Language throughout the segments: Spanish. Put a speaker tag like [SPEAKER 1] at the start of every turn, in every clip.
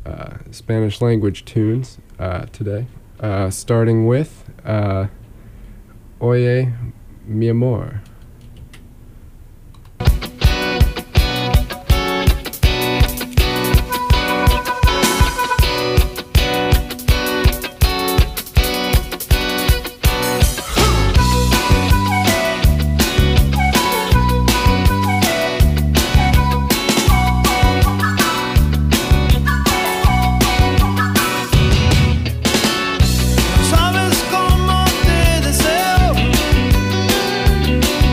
[SPEAKER 1] Spanish language tunes today, starting with Oye Mi Amor.
[SPEAKER 2] Sabes cómo te deseo.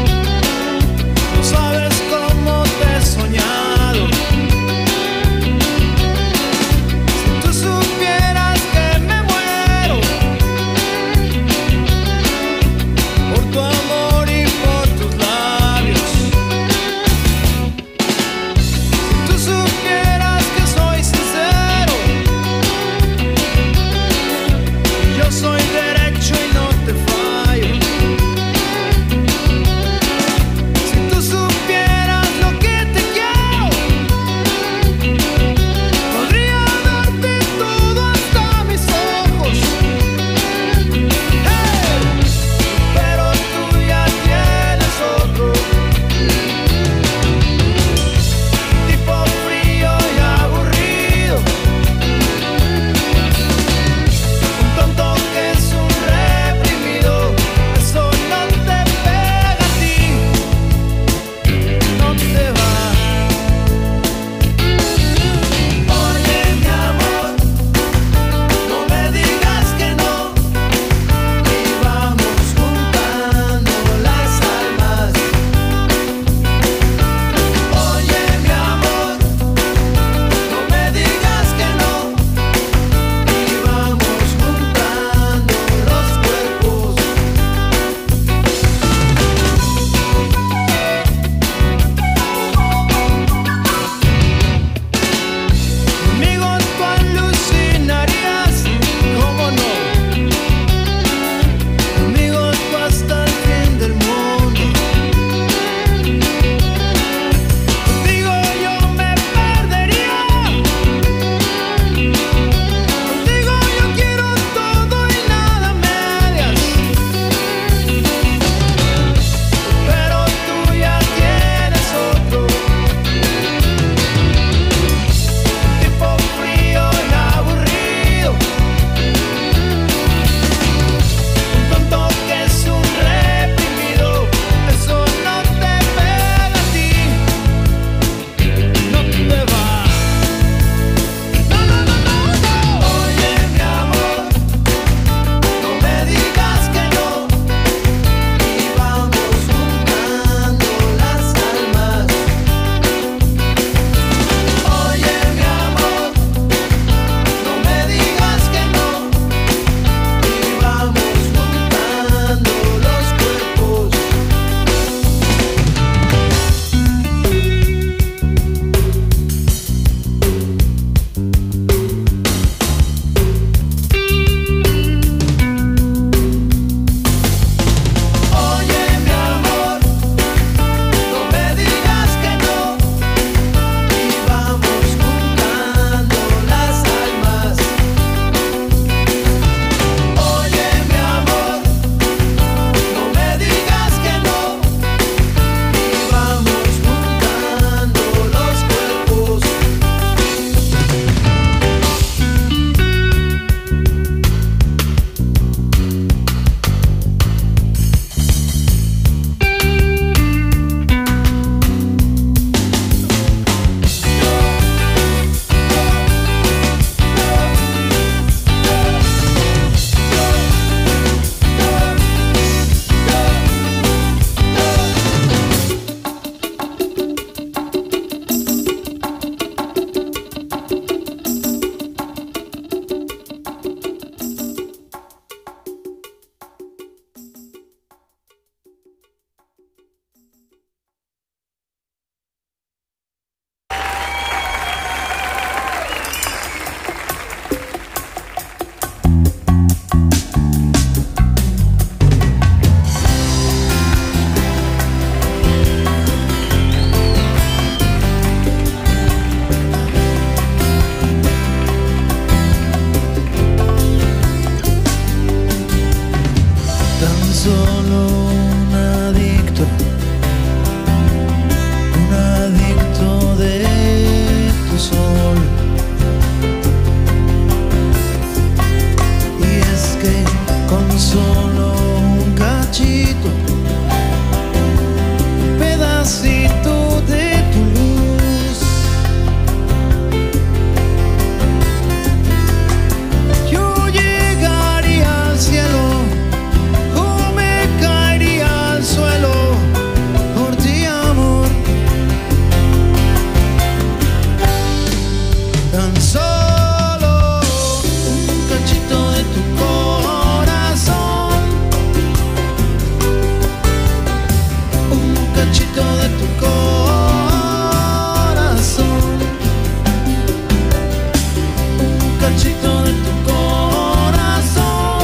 [SPEAKER 2] cachito de tu corazón.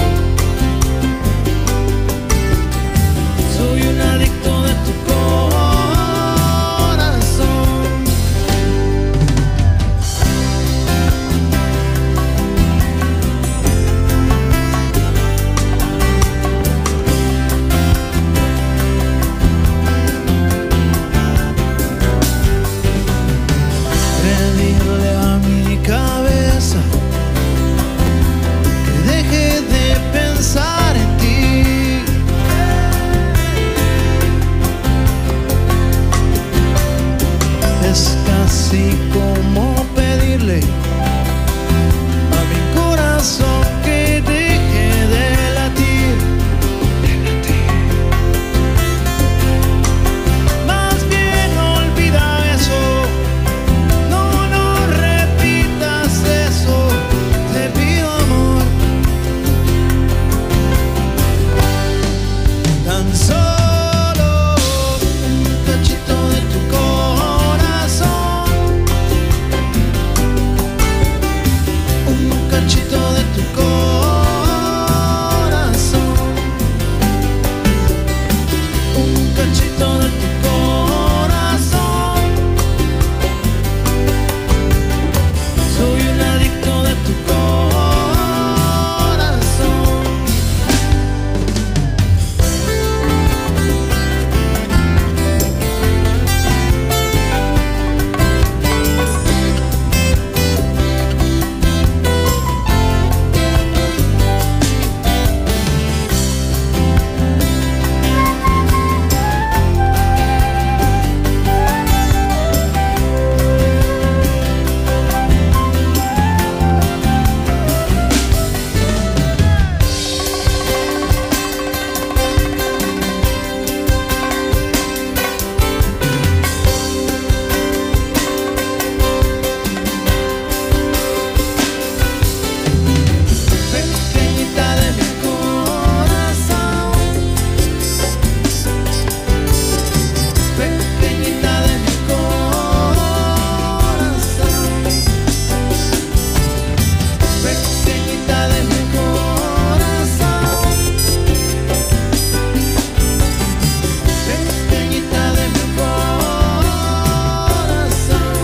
[SPEAKER 2] Soy un adicto de tu corazón. Pedirle a mi cabeza que deje de pensar en ti. Es casi como pedirle a mi corazón que deje de latir. Más bien olvida eso. No, no repitas eso. Te pido amor. Tan solo un cachito de tu corazón. Un cachito de tu corazón. Un cachito de tu corazón. Soy un adicto de tu corazón. Pequeñita de mi corazón. Pequeñita de mi corazón. Pequeñita de mi corazón. Pequeñita de mi corazón.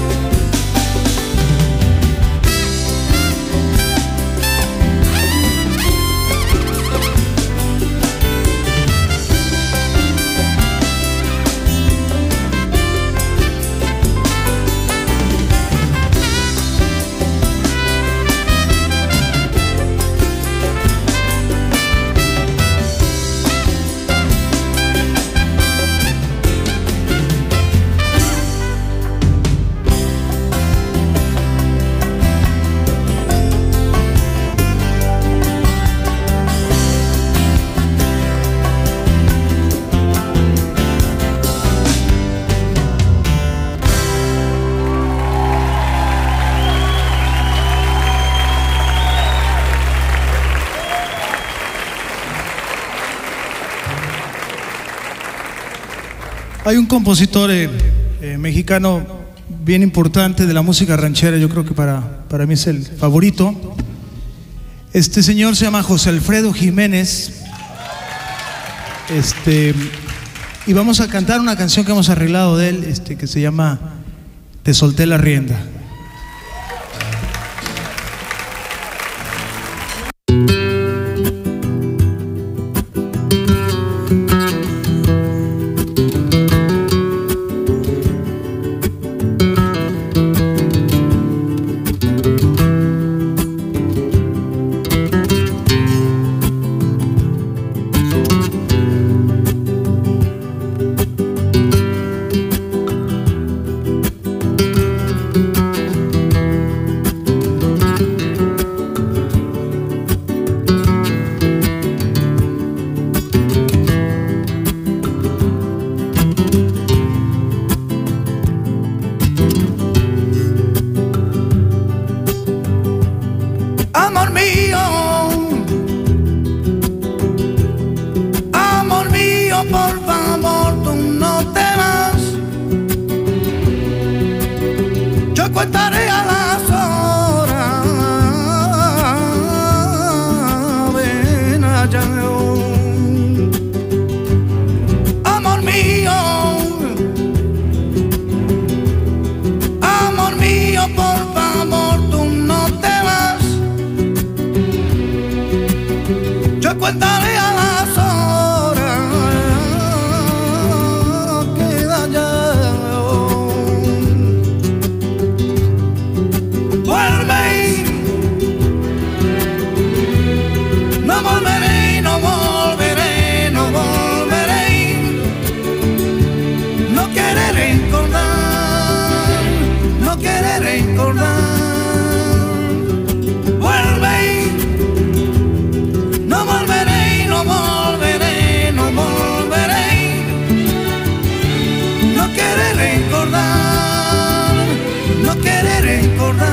[SPEAKER 2] Hay un compositor mexicano bien importante de la música ranchera, yo creo que para mí es el favorito. Este señor se llama José Alfredo Jiménez. Y vamos a cantar una canción que hemos arreglado de él, que se llama Te solté la rienda.
[SPEAKER 3] Cuéntale a las horas que dañaron. Vuelve, no volveré, no volveré, no volveré. No quiere recordar, no quiere recordar. Vuelve, no volveré, no volveré, no volveré. No quiere recordar, no quiere recordar.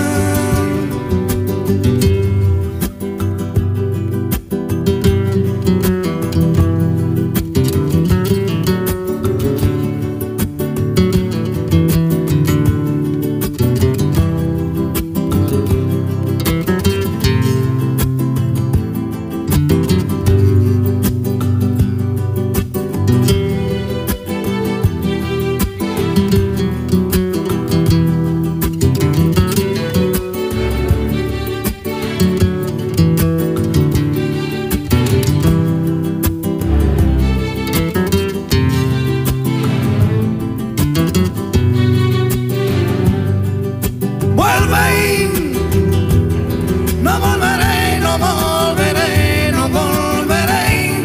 [SPEAKER 3] No volveré, no volveré, no volveré.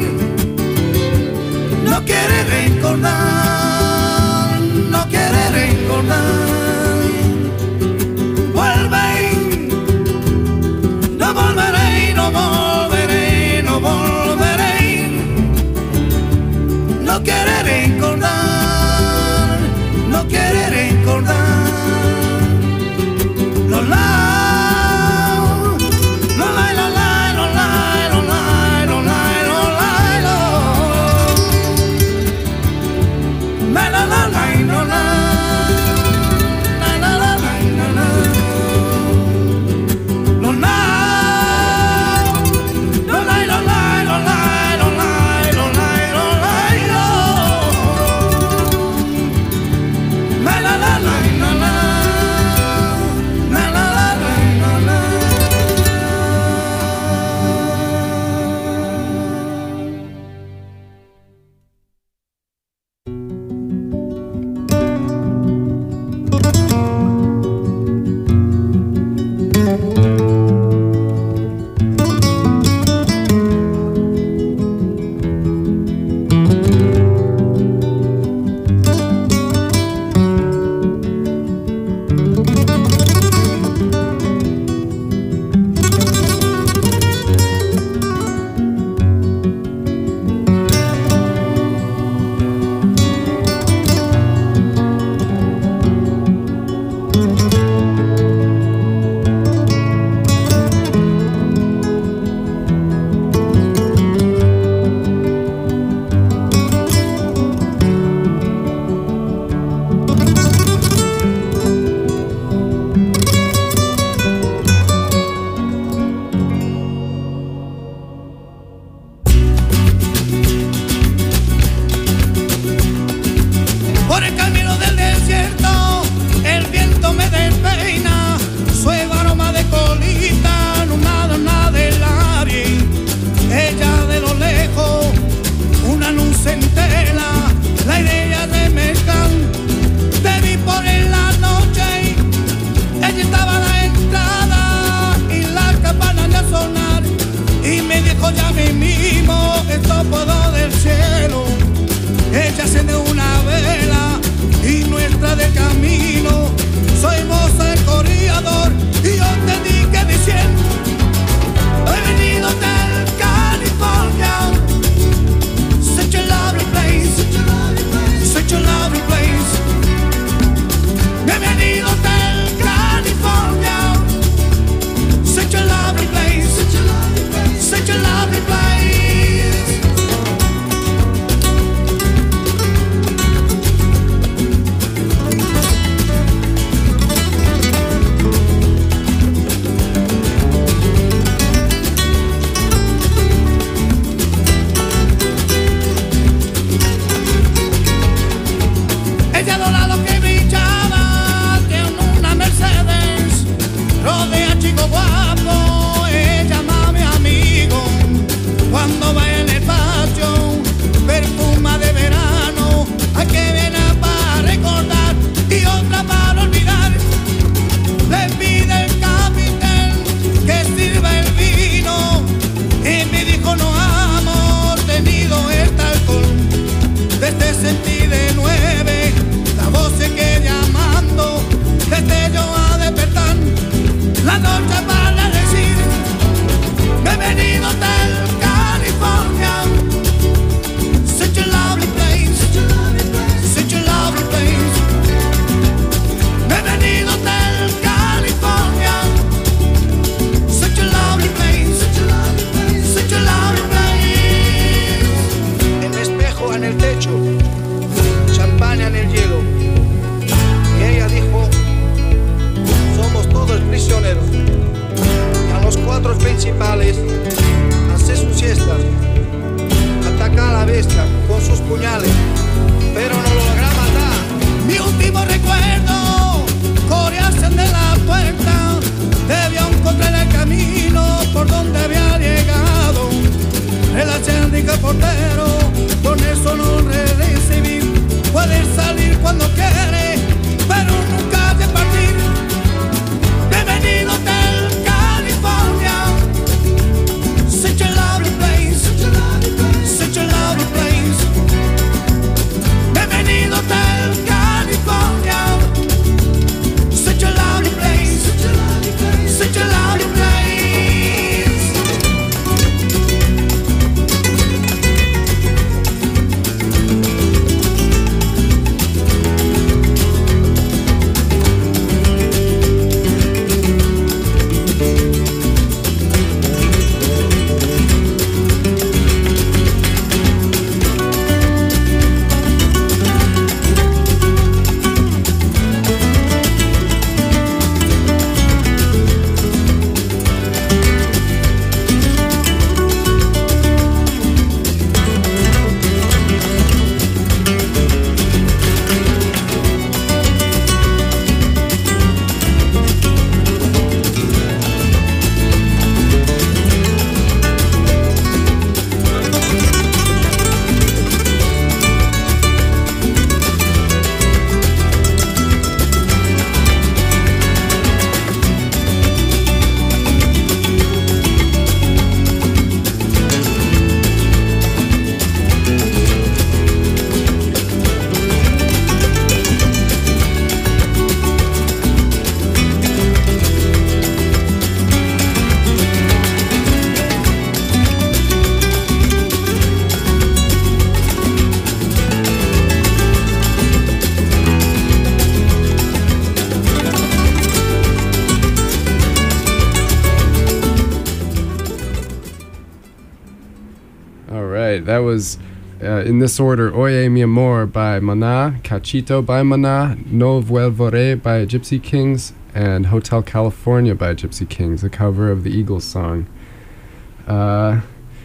[SPEAKER 3] No quiere recordar, no quiere recordar. Vuelve, no volveré, no volveré, no volveré. No quiere recordar, no quiere recordar.
[SPEAKER 4] caballeros. Y a los cuatro principales hace su siesta, ataca a la bestia con sus puñales, pero no logra matar.
[SPEAKER 3] Mi último recuerdo, corearse de la puerta, debió encontrar el camino por donde había llegado. El acérdico portero, con eso no recibí. Puede salir cuando quiere, pero nunca de partir. Bienvenido Hotel California, such a lovely place, such a lovely place. Bienvenido Hotel California, such a lovely place, such a lovely place.
[SPEAKER 1] That was, in this order, Oye Mi Amor by Maná, Cachito by Maná, No Volveré by Gypsy Kings, and Hotel California by Gypsy Kings, a cover of the Eagles song. Right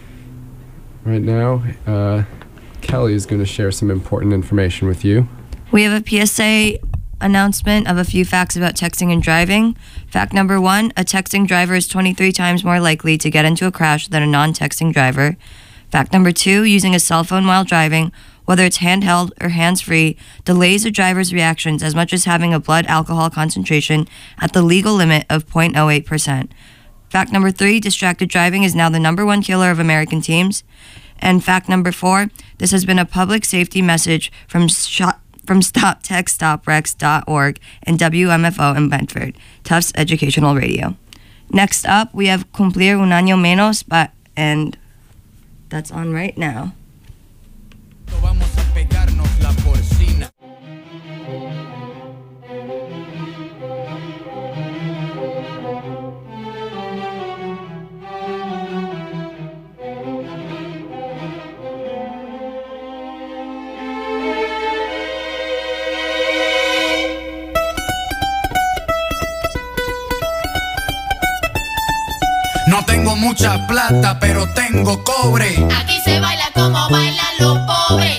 [SPEAKER 1] now, Kelly is going to share some important information with you.
[SPEAKER 5] We have a PSA announcement of a few facts about texting and driving. Fact number 1, a texting driver is 23 times more likely to get into a crash than a non-texting driver. Fact number 2, using a cell phone while driving, whether it's handheld or hands-free, delays a driver's reactions as much as having a blood alcohol concentration at the legal limit of 0.08%. Fact number 3, distracted driving is now the #1 killer of American teams. And fact number 4, this has been a public safety message from StopTextStopWrecks.org and WMFO in Brentford, Tufts Educational Radio. Next up, we have Cumplir un año menos, and that's on right now.
[SPEAKER 6] Vamos a pegarnos la porcina. No tengo mucha plata, pero tengo cobre.
[SPEAKER 7] Aquí se baila como bailan los pobres.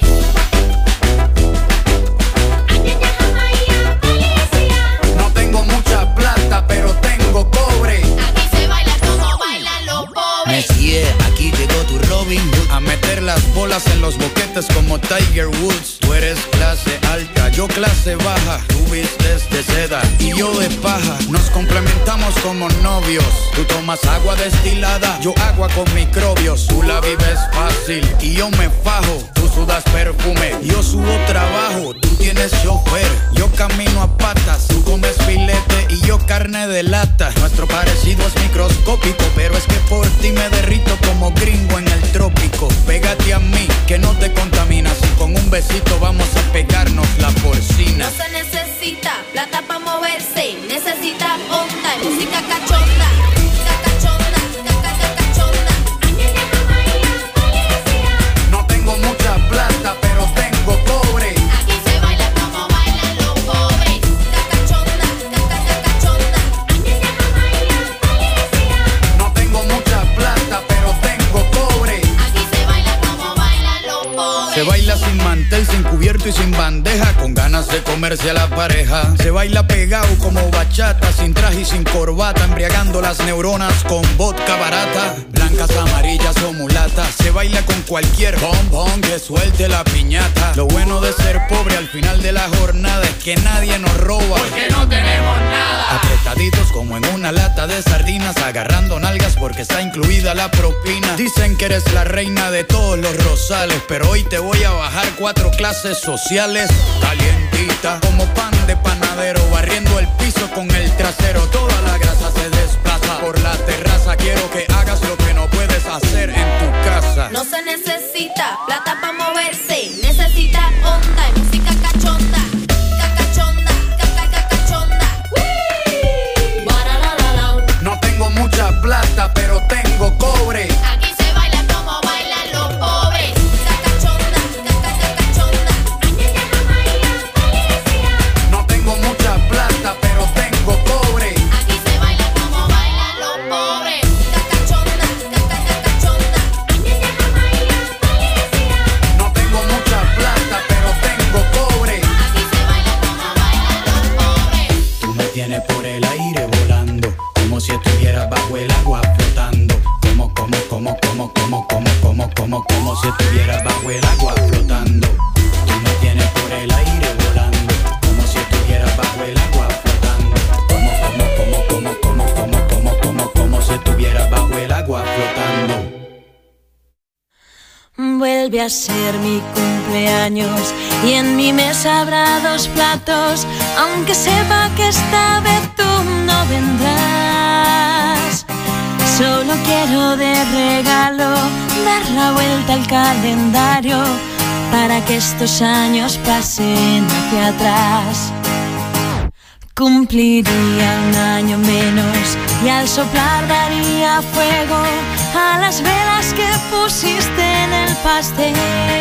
[SPEAKER 6] No tengo mucha plata, pero tengo cobre.
[SPEAKER 7] Aquí se baila como bailan los pobres.
[SPEAKER 6] Messier, aquí llegó tu Robin Hood a meter las bolas en los boquetes como Tiger Woods. Tú eres clase alta, yo clase baja. Tú vistes de seda y yo de paja. Nos complementamos como novios. Tú tomas agua destilada, yo agua con microbios. Tú la vives fácil y yo me fajo. Tú sudas perfume, yo subo trabajo. Tú tienes chofer, yo camino a patas. Tú comes filete y yo carne de lata. Nuestro parecido es microscópico, pero es que por ti me derrito como gringo en el trópico. Pégate a mí, que no te contaminas. Y con un besito vamos a pegarnos la porcina.
[SPEAKER 7] No se necesita plata para moverse, necesita onda y música cachonda.
[SPEAKER 6] No tengo mucha plata, pero tengo cobre.
[SPEAKER 7] Aquí se baila como bailan los pobres. Cachonda, cachonda.
[SPEAKER 6] encubierto y sin bandeja, con ganas de comerse a la pareja. Se baila pegado como bachata, sin traje y sin corbata, embriagando las neuronas con vodka barata. Blancas, amarillas o mulatas, se baila con cualquier bombón que suelte la piñata. Lo bueno de ser pobre al final de la jornada es que nadie nos roba, porque no tenemos nada. Apretaditos como en una lata de sardinas, agarrando nalgas porque está incluida la propina. Dicen que eres la reina de todos los rosales, pero hoy te voy a bajar 4 clases sociales. Calientita como pan de panadero, barriendo el piso con el trasero. Toda la grasa se desplaza por la terraza. Quiero que hagas lo que no puedes hacer en tu casa.
[SPEAKER 7] No se necesita plata para moverse, necesita onda y música cachonda. Cachonda, cachonda.
[SPEAKER 6] No tengo mucha plata, pero tengo cobre.
[SPEAKER 7] Aquí se baila como bailan los pobres. Cachonda, cachonda.
[SPEAKER 6] No tengo mucha plata, pero tengo cobre.
[SPEAKER 7] Aquí se baila como bailan los pobres. Cachonda, cachonda.
[SPEAKER 6] No tengo mucha plata, pero tengo cobre.
[SPEAKER 7] Aquí se baila como bailan los pobres.
[SPEAKER 6] Tú me tienes por el aire volando, como si estuvieras bajo el agua flotando. Como si estuvieras bajo el agua flotando. Tú me tienes por el aire volando, como si estuvieras bajo el agua flotando. Como si estuvieras bajo el agua flotando.
[SPEAKER 8] Vuelve a ser mi cumpleaños y en mi mesa habrá 2 platos, aunque sepa que esta vez tú no vendrás. Solo quiero de regalo dar la vuelta al calendario para que estos años pasen hacia atrás. Cumpliría 1 año menos y al soplar daría fuego a las velas que pusiste en el pastel.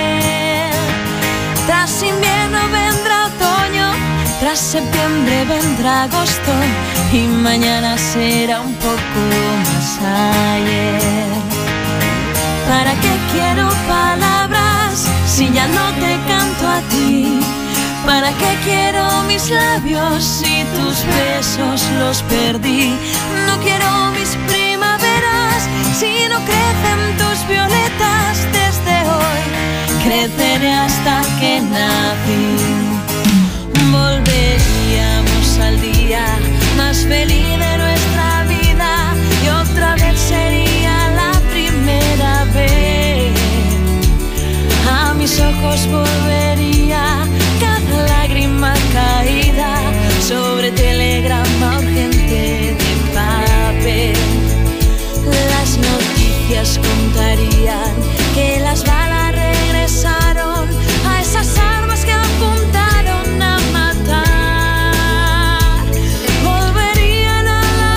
[SPEAKER 8] Tras invierno vendrá otoño, tras septiembre vendrá agosto y mañana será un poco más ayer. ¿Para qué quiero palabras si ya no te canto a ti? ¿Para qué quiero mis labios si tus besos los perdí? No quiero mis primaveras si no crecen tus violetas. Desde hoy creceré hasta que nací. Volveríamos al día más feliz de nuestra vida y otra vez sería la primera vez. A mis ojos volvería cada lágrima caída sobre telegrama urgente de papel. Las noticias contarían que las balas regresaron a esas armas que apuntaron a matar. Volverían a la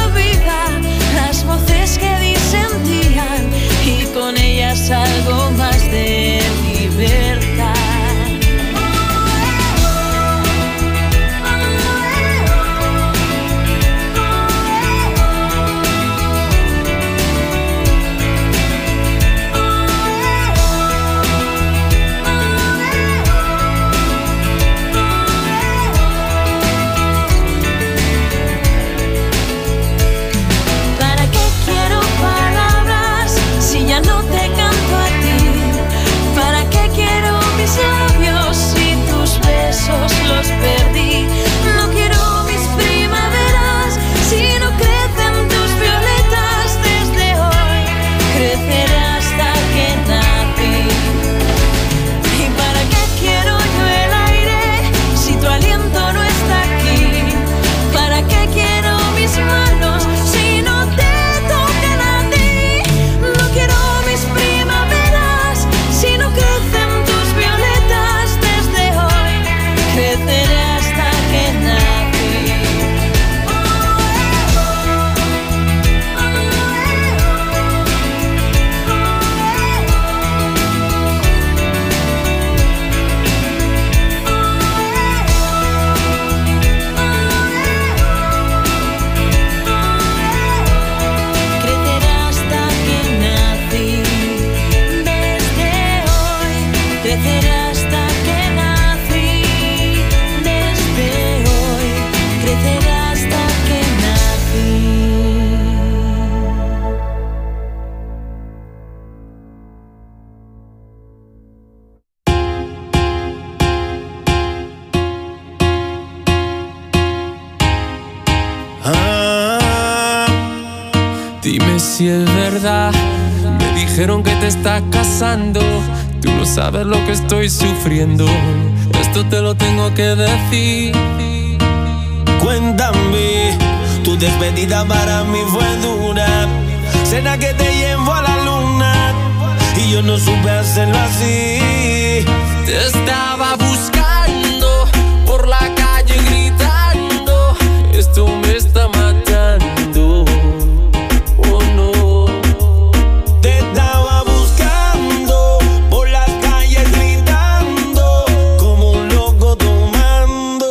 [SPEAKER 9] Dime si es verdad. Me dijeron que te estás casando. Tú no sabes lo que estoy sufriendo. Esto te lo tengo que decir.
[SPEAKER 10] Cuéntame, tu despedida para mí fue dura. Cena que te llevo a la luna y yo no supe hacerlo así.
[SPEAKER 9] Te estaba buscando por la calle gritando. Esto me está matando. Oh no.
[SPEAKER 10] Te estaba buscando por las calles gritando como un loco tomando.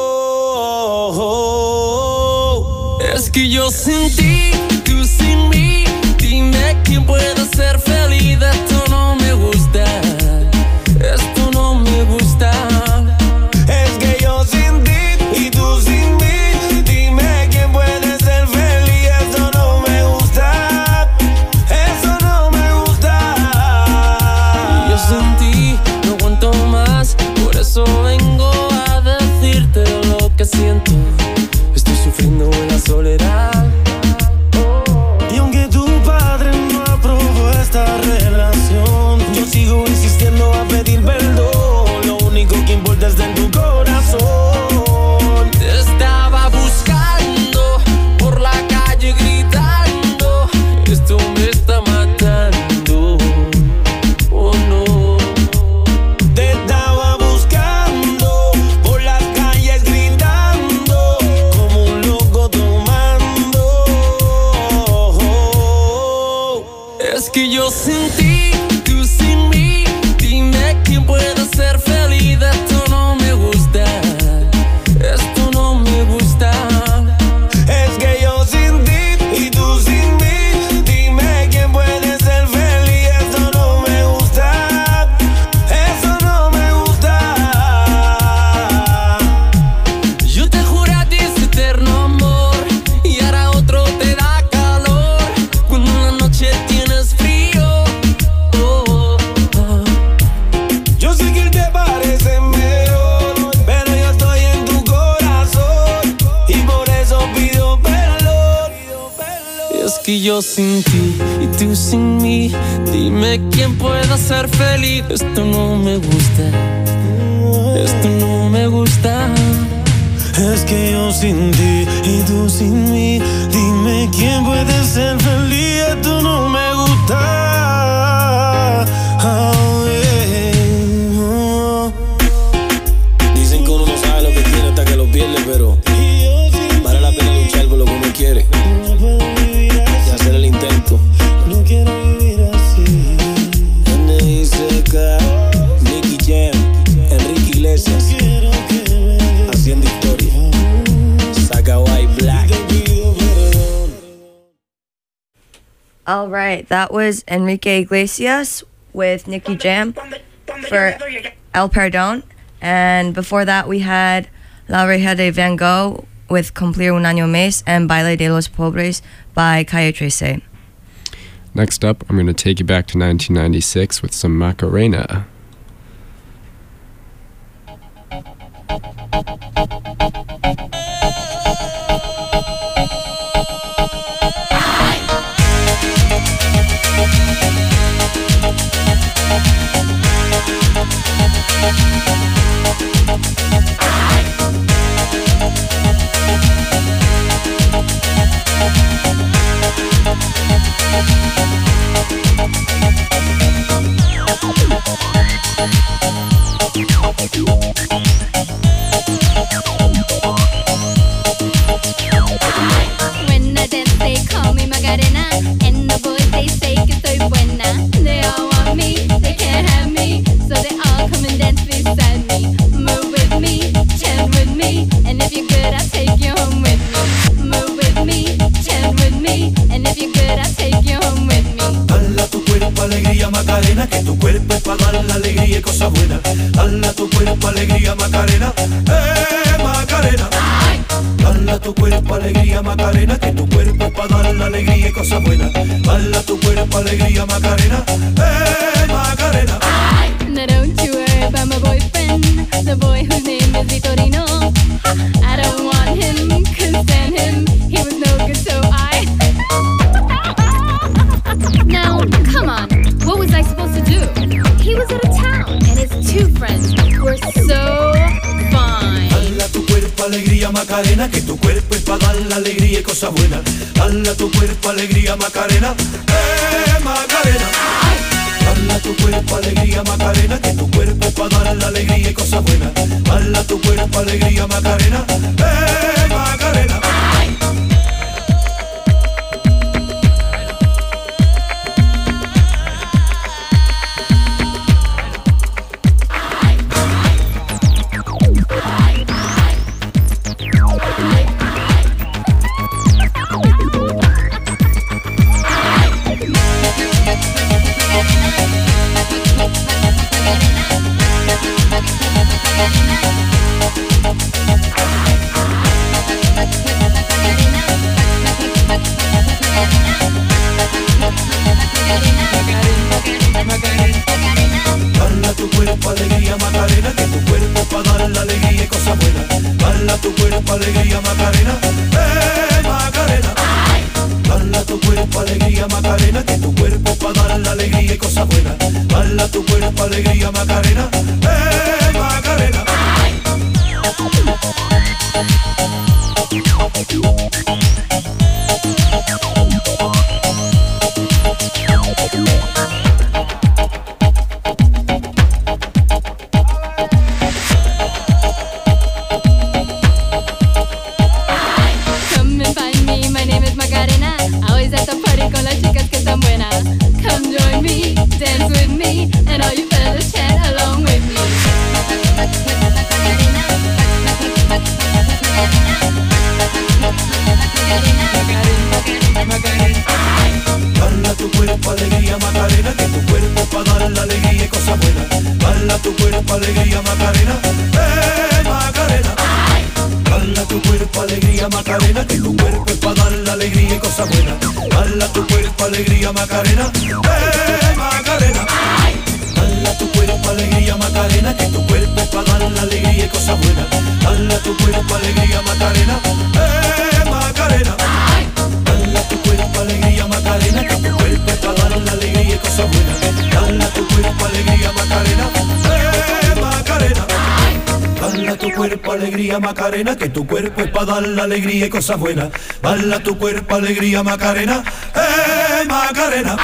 [SPEAKER 9] Es que yo sin ti, tú sin mí. Dime quién puede ser feliz. Esto no me gusta. Esto no me gusta.
[SPEAKER 10] Es que yo sin ti y tú sin mí. Dime quién puede ser feliz. Eso no me gusta. Eso no me gusta.
[SPEAKER 9] Yo sin ti no aguanto más. Por eso vengo a decirte lo que siento. Estoy sufriendo en la soledad.
[SPEAKER 10] Y aunque tu padre no aprobó esta relación, yo sigo insistiendo a pedir perdón. Lo único que importa es en tu corazón.
[SPEAKER 9] Te estaba buscando por la calle gritando. Esto me está matando. Oh no.
[SPEAKER 10] Te estaba buscando por las calles gritando como un loco tomando.
[SPEAKER 9] Es que yo sin ti, tú sin mí. Dime quién puede ser feliz. Esto no me gusta. Esto no me gusta.
[SPEAKER 10] Es que yo sin ti y tú sin mí. Dime quién puede ser feliz. Eso no me gusta. Eso no me gusta.
[SPEAKER 9] Yo te juro a ti ese eterno amor y ahora otro te da calor cuando en la noche tienes frío. Oh, oh.
[SPEAKER 10] Yo sé que él te parece mejor, pero yo estoy en tu corazón y por eso pido perdón.
[SPEAKER 9] Y es que yo sin ti y tú sin mí. Dime quién pueda ser feliz. Esto no me gusta. Esto no me gusta.
[SPEAKER 10] Es que yo sin ti y tú sin mí. Dime quién puede ser feliz. Esto no me gusta. Oh, yeah. Dicen que uno no sabe lo que tiene hasta que lo pierde, pero vale la pena luchar por lo que uno quiere y hacer el intento. No quiero vivir así. N.I.C.K. Nicky Jam, Enrique Iglesias, haciendo historia. Saca White Black.
[SPEAKER 5] All right, that was Enrique Iglesias with Nicky Jam for El Perdón. And before that, we had La Oreja de Van Gogh with Cumplir un año más and Baile de los Pobres by Calle 13.
[SPEAKER 1] Next up, I'm going to take you back to 1996 with some Macarena.
[SPEAKER 7] When I dance, they call me Macarena, and the boys they say que soy buena. They all want me, they can't have me, so they all come and dance beside me. Move with me, chant with me, and if you're good, I'll take you home with me. Move with me, chant with me, and if you're good, I'll take you home with me.
[SPEAKER 3] Dala tu cuerpo alegría Macarena, que tu cuerpo es para dar la alegría y cosas buenas. Dala tu cuerpo alegría Macarena, Macarena. Dala tu cuerpo alegría Macarena, que tu cuerpo es para dar la alegría y cosas buenas. Dala tu cuerpo alegría Macarena, Macarena.
[SPEAKER 7] Now don't you worry about my boyfriend, the boy whose name is Vitorino. I don't want him, couldn't stand him, he was no good, so I
[SPEAKER 11] cosa buena. Dale a tu cuerpo alegría, Macarena, Macarena. Dale a tu cuerpo alegría, Macarena, que tu cuerpo es para dar la alegría y cosa buena. Dale a tu cuerpo alegría, Macarena, Macarena. Dale a tu cuerpo alegría, Macarena, que tu cuerpo es para dar la alegría y cosa buena. Dale a tu cuerpo alegría, Macarena, Macarena. Dale a tu cuerpo alegría, Macarena, que tu cuerpo es para dar la alegría y cosa buena. Dale a tu cuerpo alegría, Macarena, Macarena.
[SPEAKER 7] Come and find me, my name is Macarena. Always at the party con las chicas que están buenas. Come join me, dance with me, and all you fellas chat along with me.
[SPEAKER 11] Dale a tu cuerpo alegría, Macarena, que tu cuerpo es para dar la alegría y cosa buena. Dale a tu cuerpo alegría, Macarena, Macarena. Dale a tu cuerpo alegría, Macarena, que tu cuerpo es para dar la alegría y cosa buena. Dale a tu cuerpo alegría, Macarena, Macarena. Dale a tu cuerpo alegría, Macarena, que tu cuerpo es para dar la alegría y cosa buena. Dale a tu cuerpo alegría, Macarena, Macarena. Dale a tu cuerpo alegría, Macarena, que tu cuerpo es para dar la alegría y cosa buena. Dale a tu cuerpo alegría, Macarena, Macarena. Dale a tu cuerpo alegría, Macarena, que tu cuerpo es para dar la alegría y cosas buenas. Dale a tu cuerpo alegría, Macarena, Macarena.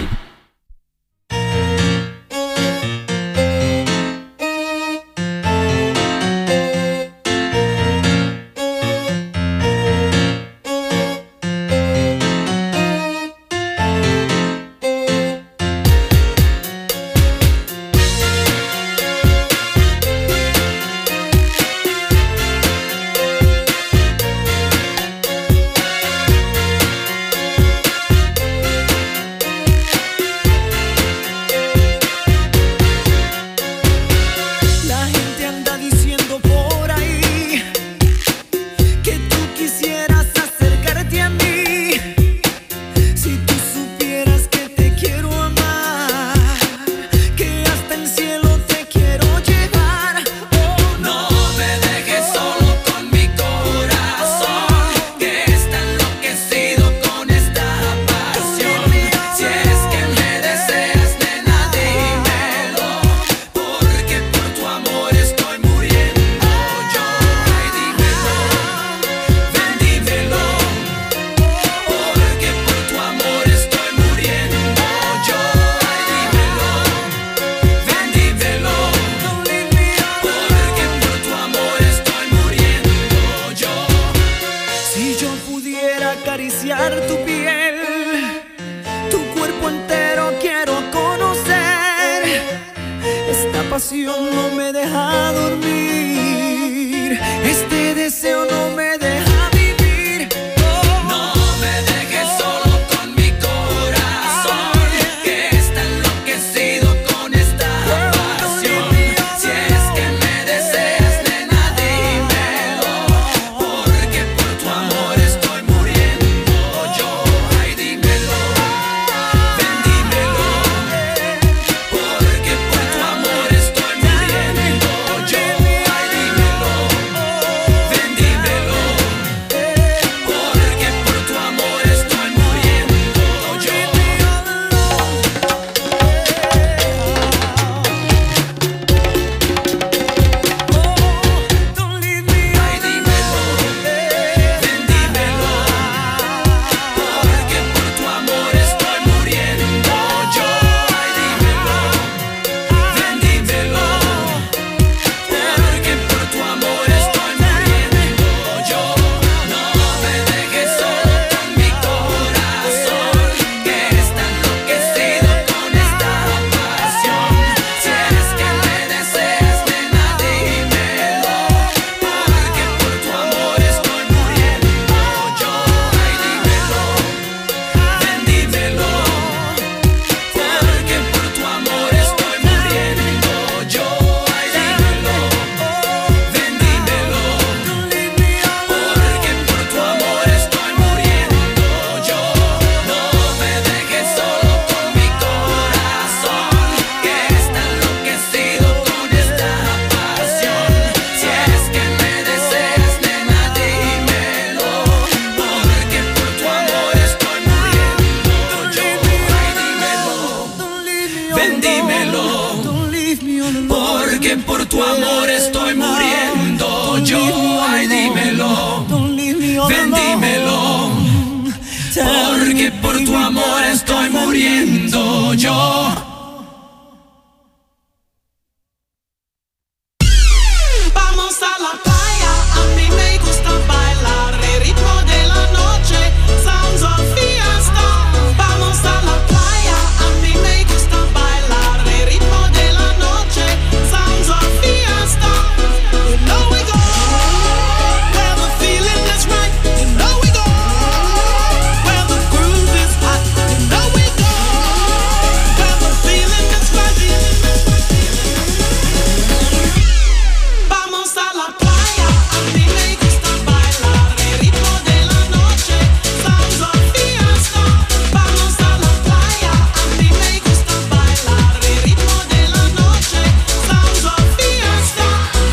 [SPEAKER 12] pasión no me deja dormir, este deseo no me deja vivir. Oh,
[SPEAKER 9] no me dejes solo con mi corazón, que está enloquecido con esta pasión. Si es que me deseas, nena, dímelo, porque por tu amor estoy muriendo yo. Ay, dímelo, ven, dímelo, porque por tu amor estoy muriendo yo. Porque por tu amor estoy muriendo yo, ay dímelo, ven dímelo. Porque por tu amor estoy muriendo yo.
[SPEAKER 13] Vamos a la playa, a mí me gusta bailar el ritmo de la noche, sounds of fiesta. Vamos a la playa, a mí me gusta bailar el ritmo de la noche, sounds of fiesta. You know we go where the feeling is right. You know we go where the groove is hot. You know we go where the feeling is right. Vamos a la playa, a mí me gusta bailar el ritmo de la noche, sounds of fiesta. Vamos a la playa, a mí me gusta bailar el ritmo de la noche, sounds of fiesta.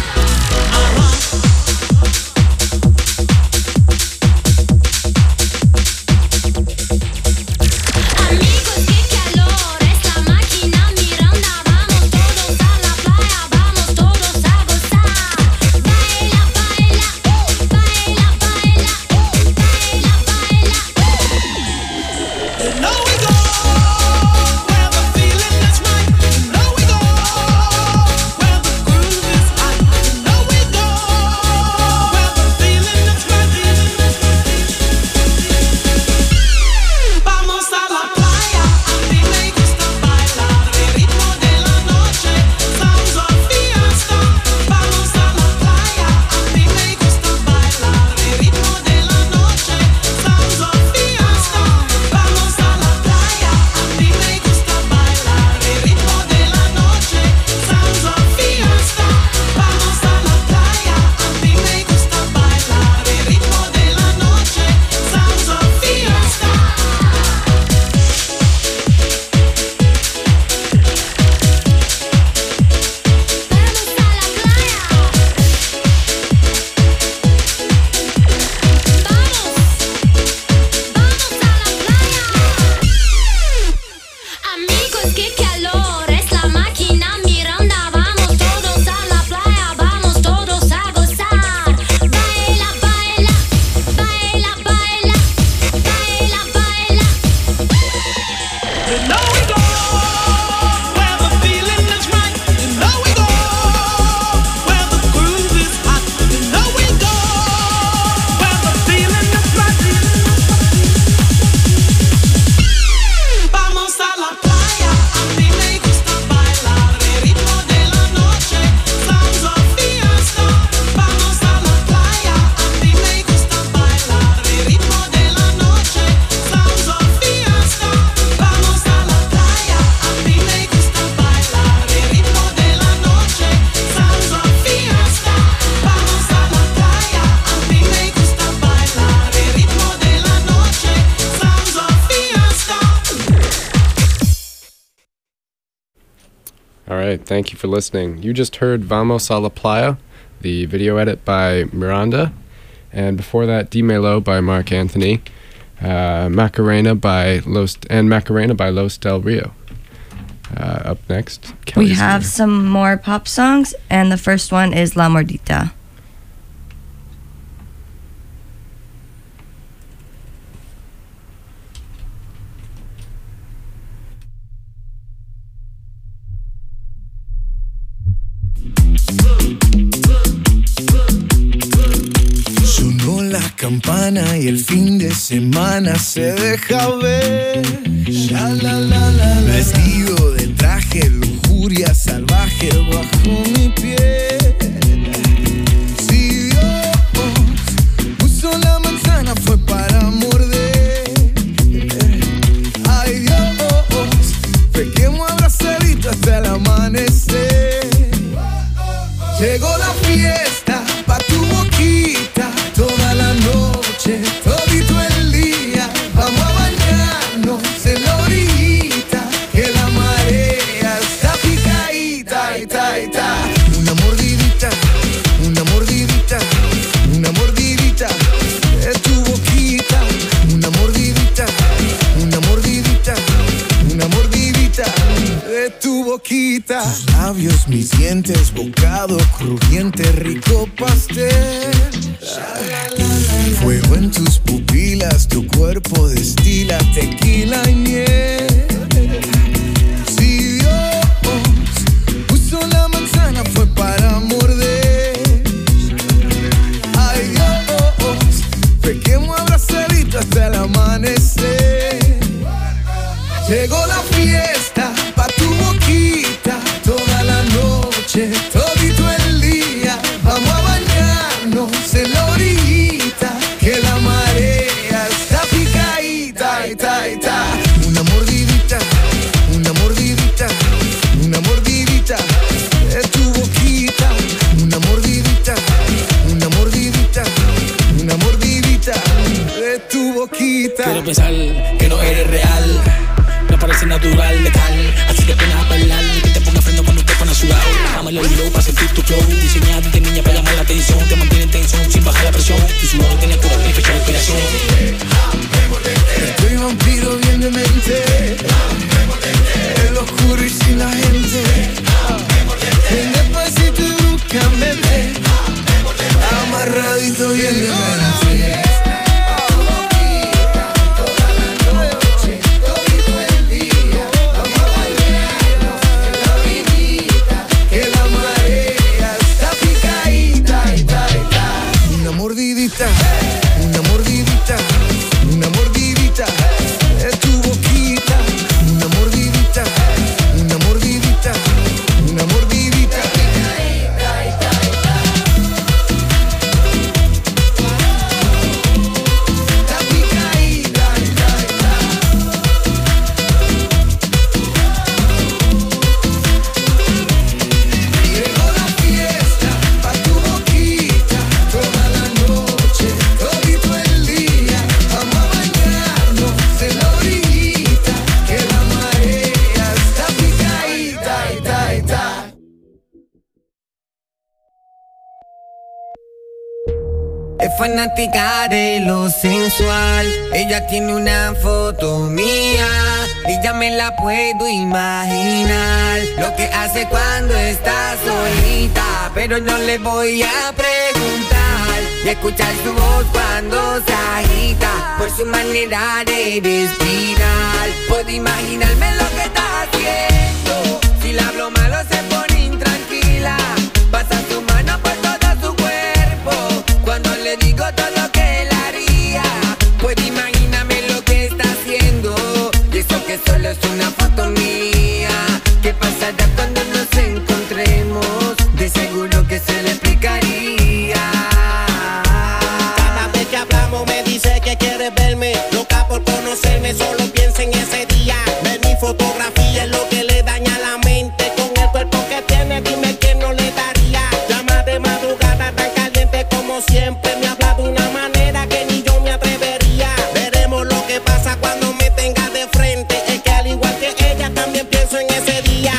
[SPEAKER 7] Amigos, qué calor, es la máquina Miranda. Vamos todos a la playa, vamos todos a gozar. Baila, baila, baila, baila, baila, baila.
[SPEAKER 13] You know we go where the feeling is right. You know we go where the groove is hot. You know we go where the feeling is right. Vamos a la playa, a mí me gusta bailar el ritmo de la noche, sounds of fiesta. Vamos a la playa, a mí me gusta bailar el ritmo de la noche, sounds of fiesta. Vamos a la playa, a mí me gusta bailar el ritmo de la noche, sounds of fiesta. Vamos a la playa, a mí me gusta bailar el ritmo de la noche, sounds of fiesta.
[SPEAKER 7] Amigos, qué calor, es la máquina Miranda. Vamos todos a la playa, vamos todos a gozar. Baila, baila, baila, baila, baila, baila.
[SPEAKER 13] You know we go where the feeling is right. You know we go where the groove is hot. You know we go where the feeling is right. Vamos a la playa, a mí me gusta bailar el ritmo de la noche, sounds of fiesta. Vamos a la playa, a mí me gusta bailar el ritmo de la noche, sounds of fiesta. Vamos a la playa, a mí me gusta bailar el ritmo de la noche, sounds of fiesta. Vamos a la playa, a mí me gusta bailar el ritmo de la noche, sounds of fiesta.
[SPEAKER 1] All right, thank you for listening. You just heard Vamos a la Playa, the video edit by Miranda, and before that, Dímelo by Mark Anthony, Macarena by Los Del Rio. Up next,
[SPEAKER 5] We
[SPEAKER 1] Kelly's
[SPEAKER 5] have
[SPEAKER 1] here.
[SPEAKER 5] some more pop songs, and the first one is La Mordita.
[SPEAKER 12] Sonó la campana y el fin de semana se deja ver. Vestido de traje, lujuria salvaje bajo mi piel. Si Dios puso la manzana fue para morder. Ay Dios, pequemos abrazadito hasta el amanecer. Llegó la fiesta pa' tu boquita, toda la noche, todito el día. Vamos a bañarnos en la orillita, que la marea está picadita, ita, ita. boquita. Tus labios, mis dientes, bocado crujiente, rico pastel. Fuego en tus pupilas, tu cuerpo destila tequila y miel. Si Dios puso la manzana fue para morder. Ay Dios, pequemos abrazadito hasta el amanecer. Llegó la fiesta pa' tu boquita, toda la noche, todito el día. Vamos a bañarnos en la orillita, que la marea está picadita, ita, ita. Una mordidita, una mordidita, una mordidita de tu boquita. Una mordidita, una mordidita, una mordidita de tu boquita.
[SPEAKER 14] Quiero pensar que no eres real, me parece natural, letal. Así que pones a bailar, que te ponga freno cuando te pones sudado. Dámelo el glow para sentir tu flow. Diseñada desde niña para llamar la atención. Te mantiene en tensión sin bajar la presión. Tu sudor tiene cura y fecha de operación.
[SPEAKER 12] Estoy vampiro bien de mente, en lo oscuro y sin la gente. En despacito y bruscamente, amarradito bien de mente. Una mordidita, una mordidita, una mordidita de tu boquita. Una mordidita, una mordidita, una mordidita. Está picadita. Llegó la fiesta pa' tu boquita, toda la noche, todito el día. Vamos a bañarnos en la orillita, que la marea está picadita, ita, ita.
[SPEAKER 15] Es fanática de lo sensual. Ella tiene una foto mía y ya me la puedo imaginar. Lo que hace cuando está solita, pero no le voy a preguntar. Y escuchar su voz cuando se agita, por su manera de respirar. Puedo imaginarme lo que está haciendo. Si le hablo malo se pone intranquila. Pasa su mano por todo su cuerpo cuando le digo todo lo que él haría. Puedo imaginarme lo que está haciendo. Y eso que solo es una foto mía. ¿Qué pasará cuando nos encontremos? De seguro que se le explicaría.
[SPEAKER 16] Cada vez que hablamos me dice que quiere verme. Loca por conocerme, solo piensa en ese día. Ver mi fotografía es lo que le daña la mente. Con el cuerpo que tiene, dime que no le daría. Llama de madrugada tan caliente como siempre. Me habla de una manera que ni yo me atrevería. Veremos lo que pasa cuando me tenga de frente. Es que al igual que ella también pienso en ese día.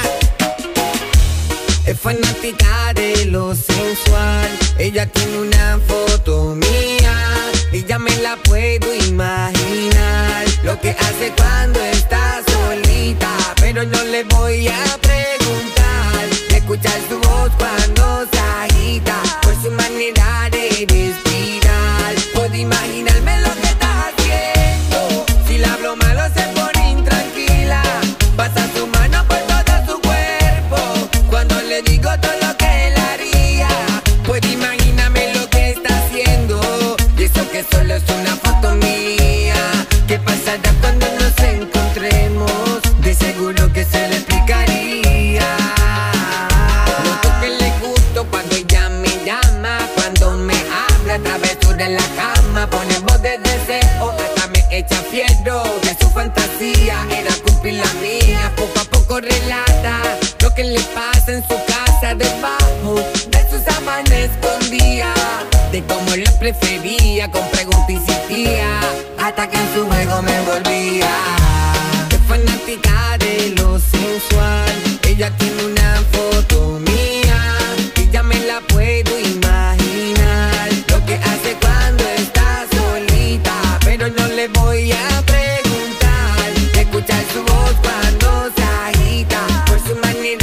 [SPEAKER 15] Es fanática de lo sensual. Ella tiene una foto mía y ya me la puedo imaginar. Lo que hace cuando está solita, pero no le voy a preguntar. Escuchar su voz cuando se agita, por su manera de respirar. Puedo imaginarme lo que está haciendo. Si le hablo malo se pone intranquila. Pasa su mano por todo su cuerpo cuando le digo todo lo que él haría. Puedo imaginarme lo que está haciendo. Y eso que solo es una foto mía. ¿Qué pasará cuando nos encontremos? De seguro que se le explicaría. Noto que le gusto cuando ella me llama, cuando me habla a través de la cama. Pone voz de deseo, hasta me echa fierro. Que su fantasía era cumplir la mía. Poco a poco relata lo que le pasa en su casa, debajo de sus sábanas escondía. De cómo lo prefería, con preguntas insistía, hasta que en su juego me envolvía. Es fanática de lo sensual. Ella tiene una foto mía y ya me la puedo imaginar. Lo que hace cuando está solita, pero no le voy a preguntar. Escuchar su voz cuando se agita, por su manera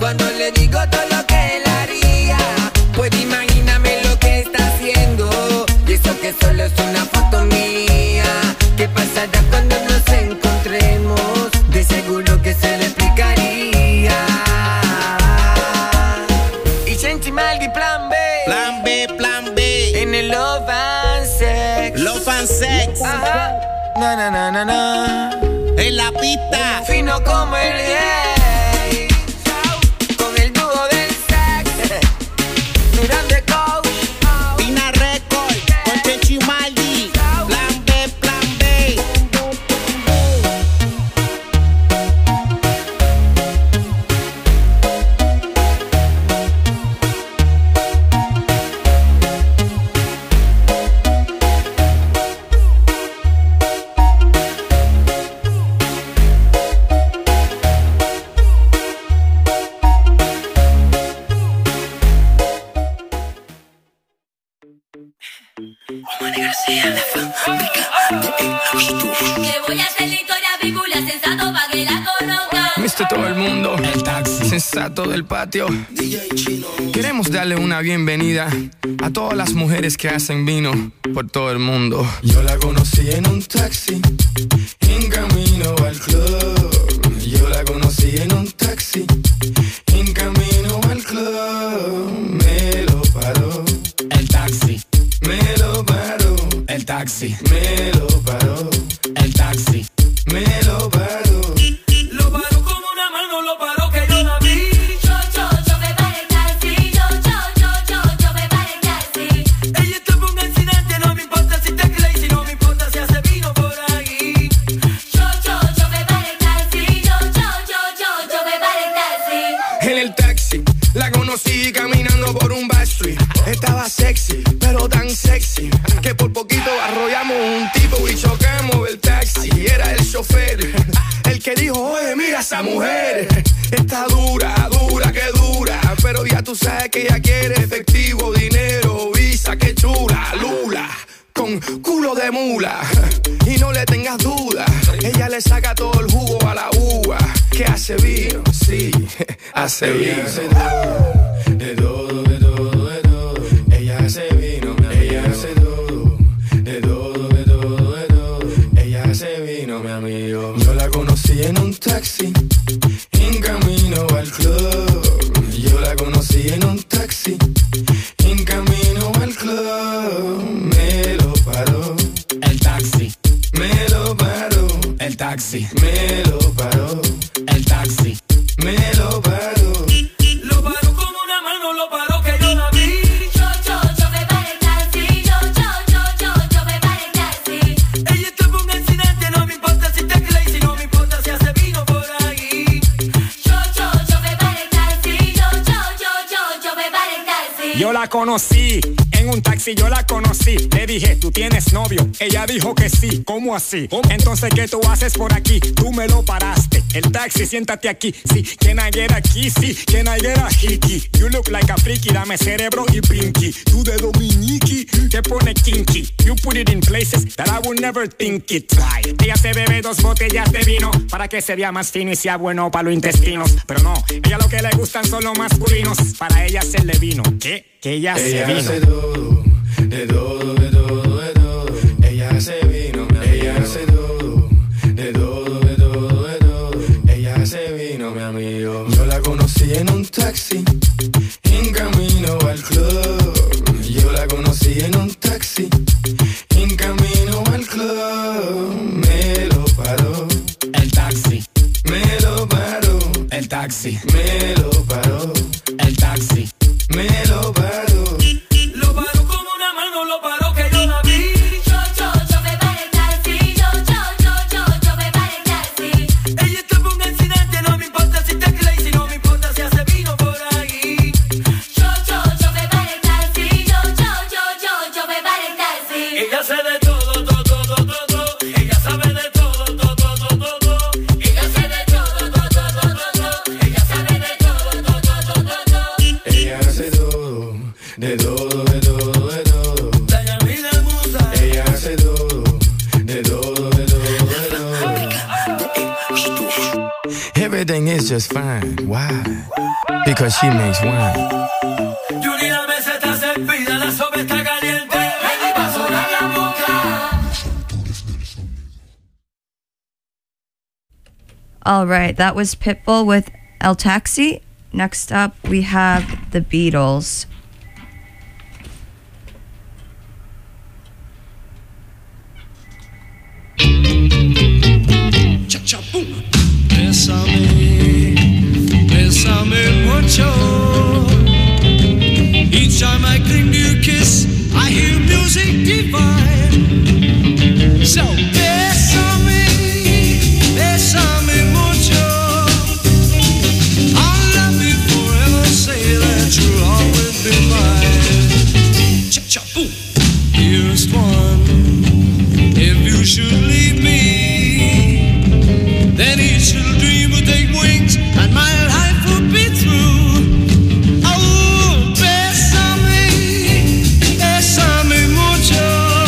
[SPEAKER 15] Cuando le digo todo lo que él haría, pues imagíname lo que está haciendo. Y eso que solo es una foto mía. ¿Qué pasará cuando nos encontremos? De seguro que se le explicaría. Y Senti Maldi, plan B.
[SPEAKER 16] Plan B, plan B.
[SPEAKER 15] En el Love and Sex.
[SPEAKER 16] Love and Sex.
[SPEAKER 15] Ajá. Na na na na na.
[SPEAKER 16] En la pista.
[SPEAKER 15] Fino como el rey. Con el dúo del sex. Durante Coach.
[SPEAKER 16] Pina Record. Con Chenchi Maldi. Plan B, plan B.
[SPEAKER 9] Le voy a hacer la historia bíblia sensato pa' que la conozcan.
[SPEAKER 17] Mr. Todo el mundo, el taxi sensato del patio. Queremos darle una bienvenida a todas las mujeres que hacen vino por todo el mundo. Yo la conocí en un taxi, en camino al club. Yo la conocí en un taxi, en camino al club. Me lo paró el taxi, me lo paró el taxi, me lo paró el taxi, me lo paró.
[SPEAKER 9] Lo paró como una mano, lo paró que yo la vi. Yo me paré el taxi. Yo me paré el taxi.
[SPEAKER 3] Ella tuvo un accidente, no me importa si te crazy, no me importa si hace vino por ahí.
[SPEAKER 9] Yo me paré el taxi. Yo me paré el taxi.
[SPEAKER 17] En el taxi la conocí caminando por un backstreet. Estaba sexy, pero tan sexy que por poquito arrollamos un tipo y chocamos el taxi. Era el chofer el que dijo, oye, mira esa mujer. Está dura, dura, que dura. Pero ya tú sabes que ella quiere efectivo, dinero, visa, que chula. Lula, con culo de mula. Y no le tengas duda, ella le saca todo el jugo a la uva. Que hace vino, sí, hace vino. De todo, de todo, de todo. Ella hace vino, ella hace todo. De todo, de todo, de todo. Ella hace vino, mi amigo. Yo la conocí en un taxi, en camino al club. Yo la conocí en un taxi, en camino al club. Me lo paró el taxi, me lo paró el taxi, me lo paró el taxi, me lo paró.
[SPEAKER 3] Lo paró como una mano, lo paró que yo la vi.
[SPEAKER 9] Yo me paré el taxi. Yo me paré el taxi.
[SPEAKER 3] Ella tuvo un accidente, no me importa si te crazy, no me importa si hace vino por ahí.
[SPEAKER 9] Yo me paré el taxi. Yo me paré el taxi.
[SPEAKER 18] Yo la conocí en un taxi, yo la conocí. Le dije, ¿tú tienes novio? Ella dijo que sí. ¿Cómo así? Entonces, ¿qué tú haces por aquí? Tú me lo paraste. El taxi, siéntate aquí. Sí, can I get a kissy? Can I get a hickey? You look like a freaky. Dame cerebro y pinky. Tú de dominiki, te pone kinky. You put it in places that I would never think it. Right. Ella se bebe 2 botellas de vino para que se vea más fino y sea bueno para los intestinos. Pero no, ella lo que le gustan son los masculinos. Para ella hacerle vino. ¿Qué? Que ella se vino.
[SPEAKER 17] Hace todo, de todo, de todo, de todo. Ella hace vino, ella hace todo, de todo, de todo, de todo. Ella hace vino, mi amigo. Yo la conocí en un taxi, en camino al club. Yo la conocí en un taxi, en camino al club. Me lo paró el taxi, me lo paró el taxi, me lo paró el taxi, me lo paró.
[SPEAKER 3] Lo paró como una mano, lo paró que yo la vi.
[SPEAKER 9] Yo me paré el taxi. Yo me paré el taxi.
[SPEAKER 3] Ella tuvo un accidente, no me importa si te crazy, no me importa si hace vino por ahí.
[SPEAKER 9] Yo me paré el taxi. Yo me paré el taxi.
[SPEAKER 3] Ella sabe de todo, todo, todo, todo. Ella sabe de todo, todo, todo, todo.
[SPEAKER 9] Ella sabe de todo, todo, todo, todo.
[SPEAKER 3] Ella sabe de todo, todo, todo, todo.
[SPEAKER 17] Ella hace todo, de todo, de todo, de todo. Ella hace todo, de todo, de todo, de todo. Everything everything is just fine. Why? Because she makes wine.
[SPEAKER 9] Yuri, la mesa está servida, la sopa está caliente. Ven y va a sonar la boca.
[SPEAKER 5] All right, that was Pitbull with El Taxi. Next up, we have the Beatles.
[SPEAKER 12] Bésame, bésame mucho. Each time I cling to your kiss, I hear music divine. So bésame, bésame mucho. I'll love you forever, say that you'll always be mine. Cha-cha-boom. Dearest one, if you should leave me, then each little dream would take wings and my life would be through. Oh, bésame, bésame mucho.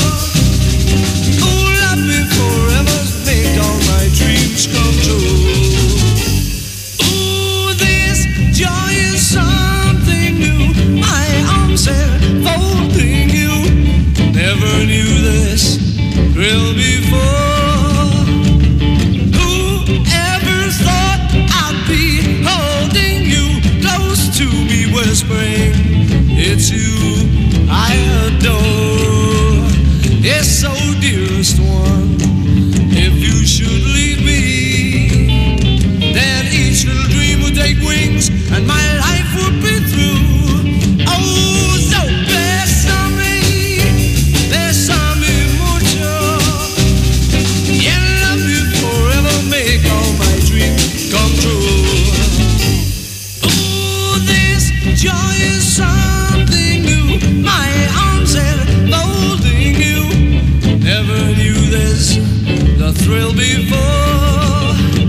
[SPEAKER 12] Oh, love me forever, make all my dreams come true. Oh, this joy is something new. My arms are folding you. Never knew this thrill before. Whispering, it's you I adore. Yes, so dearest one, if you should leave me, then each little dream would take wings and my life would be through. Oh, so bésame, bésame mucho. Yeah, love you forever, make all my dreams come true. Joy is something new. My arms are folding you. Never knew this, the thrill before.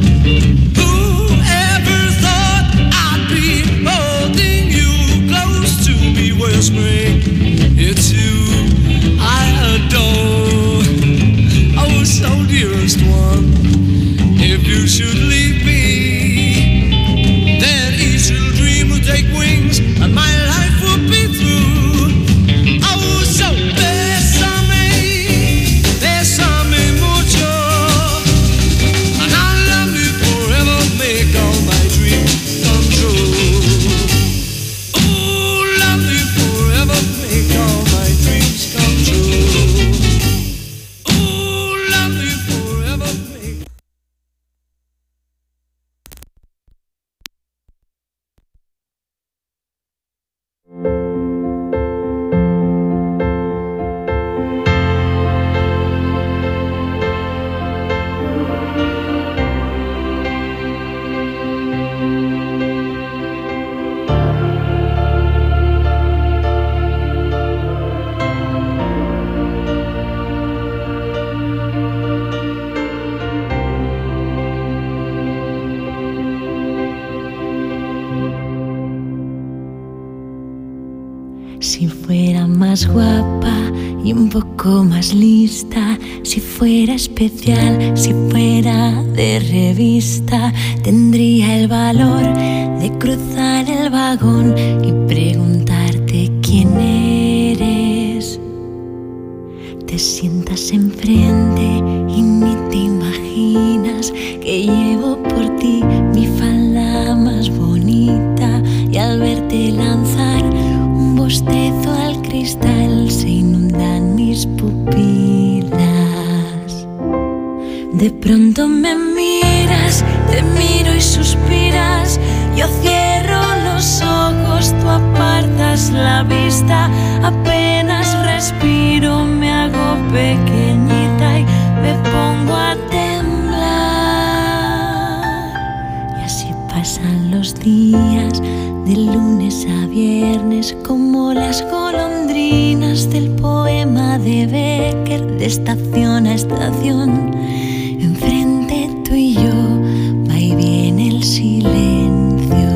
[SPEAKER 12] Whoever thought I'd be holding you close to me, whispering, it's you I adore. Oh, so dearest one, if you should leave me, then each little dream will take wings and my life will be through. Oh, so bésame, bésame mucho, and I'll love you forever, make all my dreams come true. Oh, love you forever, make all my dreams come true. Oh, love you forever, make.
[SPEAKER 8] Si fuera más guapa y un poco más lista, si fuera especial, si fuera de revista, tendría el valor de cruzar el vagón y preguntarte quién eres. Te sientas enfrente y ni te imaginas que llevo por ti mi falda más bonita, y al verte lanzar un bostezo al cristal se inundan mis pupilas. De pronto me miras, te miro y suspiras. Yo cierro los ojos, tú apartas la vista. Apenas respiro, me hago pequeñita y me pongo a temblar. Y así pasan los días, de lunes a viernes, como las golondrinas del poema de Becker, de estación a estación. Enfrente tú y yo, va y viene el silencio.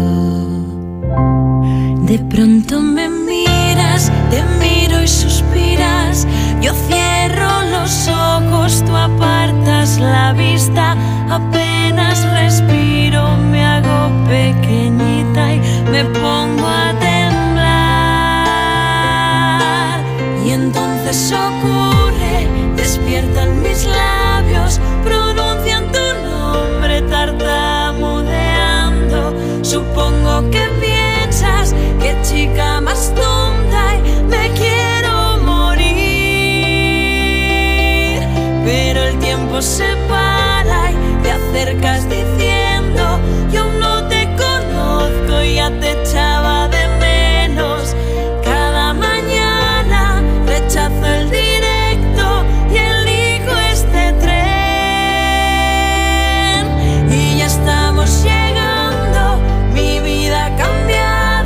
[SPEAKER 8] De pronto me miras, te miro y suspiras. Yo cierro los ojos, tú apartas la vista. Apenas respiro, me hago pequeña.